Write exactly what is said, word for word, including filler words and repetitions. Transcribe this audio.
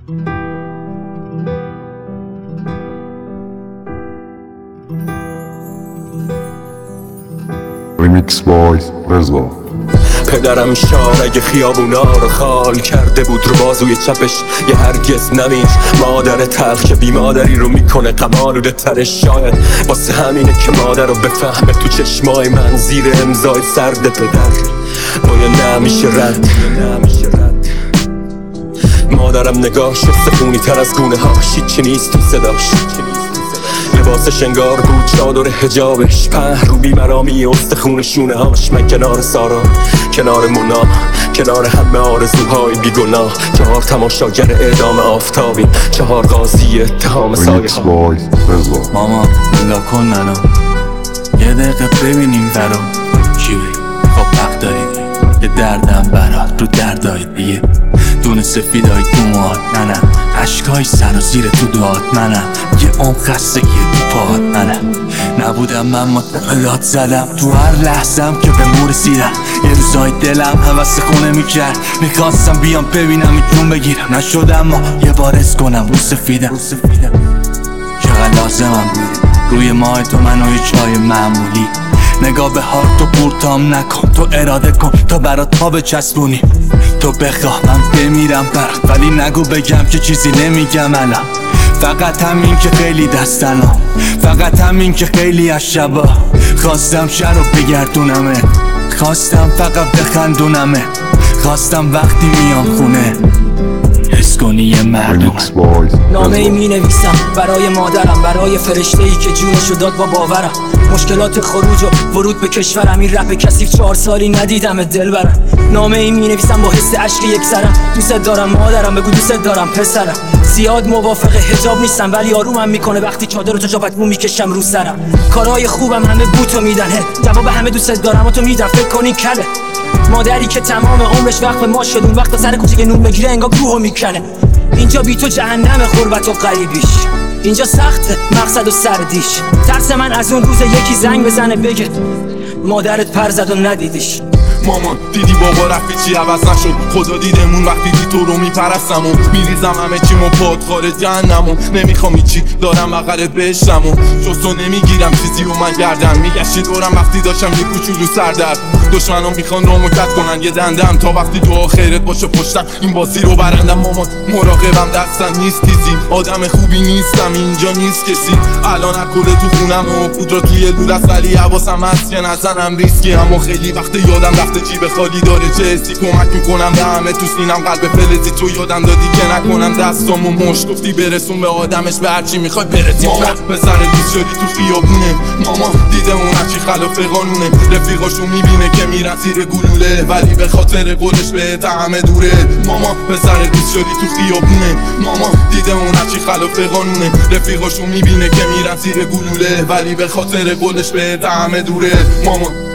Remix by رضا. پدرم شار اگه خیابونا رو خال کرده بود رو بازوی چپش یه هرگز نمیر. مادر تلخ که بی مادری رو میکنه غم‌آلوده ترش، شاید واسه همینه که مادر رو بفهمه تو چشمای من زیر امضای سرد پدر باید نمیشه رد. مادرم نگاهش سفونی تر از گونه هاش، هیچی نیست تو صداش، لباسش انگار بود چادر حجابش، پهرو بیمرامی استخون شونه هاش. من کنار سارا، کنار مونا، کنار همه آرزوهای بیگناه، چهار تماشاگر اعدام آفتابی، چهار قاضی اتهام سایه ها. ماما نگاه کن منو، یه دقیقه ببینیم برا چی خب حق داریم که دردم برات رو دردای دیگه، دونه سفیدای تو موهات منم، عشقای سر و زیر تو داد منم، یه عمر خستگی تو پاهات منم. نبودم من متقلات زدم تو هر لحظم که به مور رسیدم، یه روزای دلم حوث خونه میکرد، میخواستم بیام ببینم جون بگیرم، نشدم ما یه بار اس کنم رو سفیدم. چقدر لازمم بود روی ماه تو منو یه چای معمولی، نگاه به حال تو پورتام نکن، تو اراده کن تا برات پا بچسبونی، تو بخواه من بمیرم برات ولی نگو بگم که چیزی نمیگم الان. فقط همین که خیلی دستنام، فقط همین که خیلی از شبا خواستم شهر رو بگردونمه، خواستم فقط بخندونمه، خواستم وقتی میام خونه حس کنی یه مردم. نامه ای می نویسم برای مادرم، برای فرشته ای که جونشو داد با باورم، مشکلات خروج و ورود به کشورم، این رپ کثیف چهار سالی ندیدم دل برم. نامه ای می نویسم با حس عشق یک سرم، دوست دارم مادرم، بگو دوست دارم پسرم. زیاد موافق حجاب نیستم ولی آرومم میکنه وقتی چادر و جاپت مو میکشم رو سرم. کارهای خوبم همه بوتو میدن، جواب همه دوست دارم و تو میدن، فکر کنی کله. مادری که تمام عمرش وقت ما شد، اون وقت سر کوچه نون بگیره انگار کوهو میکنه. اینجا بی تو جهنم غربت و غریبیش، اینجا سخته مقصد و سردیش. ترس من از اون روز یکی زنگ بزنه بگه مادرت پر زد و ندیدیش. مامان دیدی بابا رفتی چی عوض نشد، خدا دیدمون وقتی دی تو رو میپرستم و میریزم همه چی مو پاد خارج جهنمون، نمیخوام هیچی دارم بغلت بشتم و جستو نمیگیرم چیزی رو من گردم، میگشتی دورم وقتی داشتم یه کوچولو سردرد، دشمنان میخوان رامو کت کنن یه دندم تا وقتی تو آخرت باشه پشتم این بازی رو برندم. مامان مراقبم دستم نیست تیزی، آدم خوبی نیستم اینجا نیست کسی، الان اکل تو خونم و پودرا توی لولت ولی حواسم هست که نزنم ریسکی، اما خیلی وقت یادم رفته جیب خالی داره چه حسی، کمک میکنم به همه تو سینم قلب فلزی، تو یادم دادی که نکنم دستامو مشت، گفتی برسون به آدمش به هرچی میخوای برسی. ماما پسر دوست شدی تو خیابونه، ماما دیده اون هرچی خلاف قانونه، رفیقاشو میبینه که میرن زیر گلوله ولی به خاطر قولش به همه دوره. ماما پسر دوست شدی تو خیابونه، ماما دیده اون هرچی خلاف قانونه، رفیقاشو میبینه که میرن زیر گلوله ولی به خاطر قولش به همه دوره. ماما